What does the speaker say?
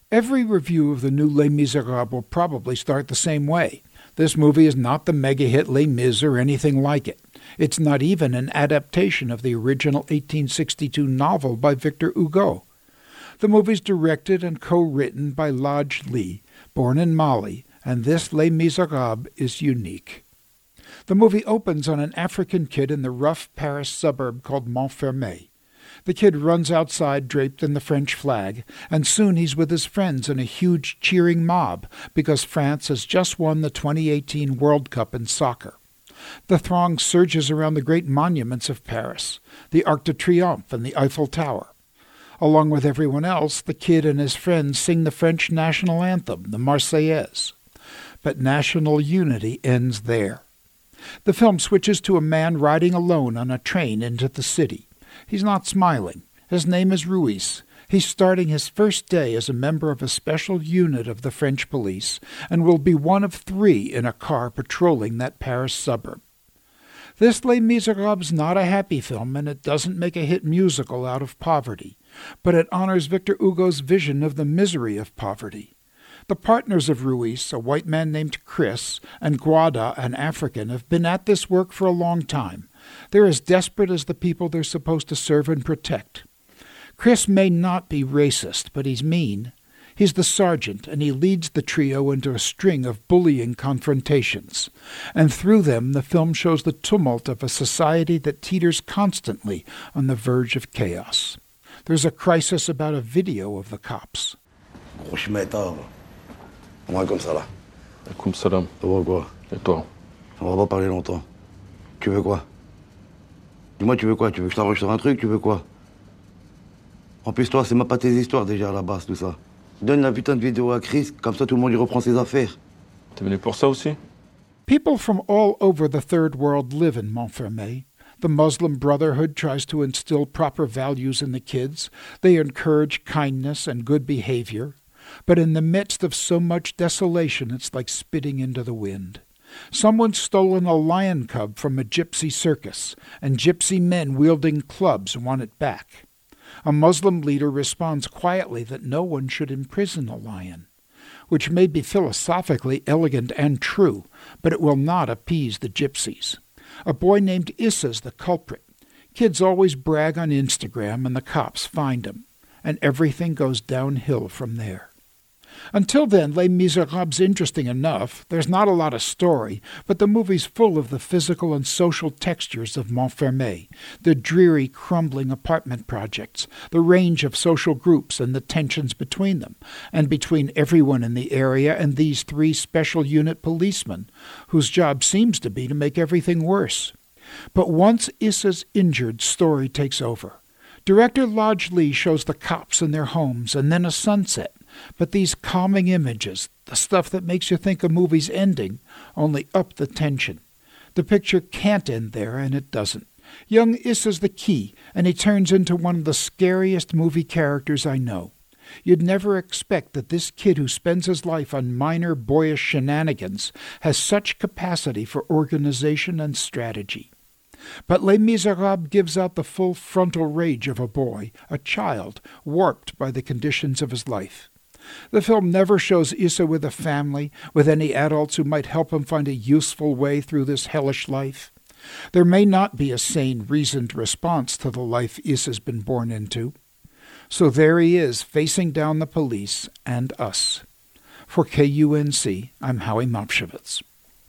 Every review of the new Les Miserables will probably start the same way. This movie is not the mega-hit Les Mis or anything like it. It's not even an adaptation of the original 1862 novel by Victor Hugo. The movie's directed and co-written by Ladj Ly, born in Mali, and this Les Miserables is unique. The movie opens on an African kid in the rough Paris suburb called Montfermeil. The kid runs outside draped in the French flag, and soon he's with his friends in a huge cheering mob because France has just won the 2018 World Cup in soccer. The throng surges around the great monuments of Paris, the Arc de Triomphe and the Eiffel Tower. Along with everyone else, the kid and his friends sing the French national anthem, the Marseillaise. But national unity ends there. The film switches to a man riding alone on a train into the city. He's not smiling. His name is Ruiz. He's starting his first day as a member of a special unit of the French police and will be one of 3 in a car patrolling that Paris suburb. This Les Miserables is not a happy film, and it doesn't make a hit musical out of poverty, but it honors Victor Hugo's vision of the misery of poverty. The partners of Ruiz, a white man named Chris, and Guada, an African, have been at this work for a long time. They're as desperate as the people they're supposed to serve and protect. Chris may not be racist, but he's mean. He's the sergeant, and he leads the trio into a string of bullying confrontations. And through them, the film shows the tumult of a society that teeters constantly on the verge of chaos. There's a crisis about a video of the cops. Gros chemin tard. Moi comme ça là. Comme salam. Ça va quoi? Et toi? On va pas parler longtemps. Tu veux quoi? Dis-moi, tu veux quoi? Tu veux que je t'arrange sur un truc? Tu veux quoi? En plus, toi, c'est même pas tes histoires déjà à la base, tout ça. Donne la putain de vidéo à Chris, comme ça tout le monde y reprend ses affaires. T'es venu pour ça aussi? People from all over the Third World live in Montfermeil. The Muslim Brotherhood tries to instill proper values in the kids. They encourage kindness and good behavior. But in the midst of so much desolation, it's like spitting into the wind. Someone's stolen a lion cub from a gypsy circus, and gypsy men wielding clubs want it back. A Muslim leader responds quietly that no one should imprison a lion, which may be philosophically elegant and true, but it will not appease the gypsies. A boy named Issa's the culprit. Kids always brag on Instagram, and the cops find him, and everything goes downhill from there. Until then, Les Miserables is interesting enough. There's not a lot of story, but the movie's full of the physical and social textures of Montfermeil, the dreary, crumbling apartment projects, the range of social groups and the tensions between them, and between everyone in the area and these 3 special unit policemen, whose job seems to be to make everything worse. But once Issa's injured, story takes over. Director Ladj Ly shows the cops in their homes and then a sunset. But these calming images, the stuff that makes you think a movie's ending, only up the tension. The picture can't end there, and it doesn't. Young Issa's the key, and he turns into one of the scariest movie characters I know. You'd never expect that this kid who spends his life on minor boyish shenanigans has such capacity for organization and strategy. But Les Miserables gives out the full frontal rage of a boy, a child, warped by the conditions of his life. The film never shows Issa with a family, with any adults who might help him find a useful way through this hellish life. There may not be a sane, reasoned response to the life Issa's been born into. So there he is, facing down the police and us. For KUNC, I'm Howie Mopshevitz.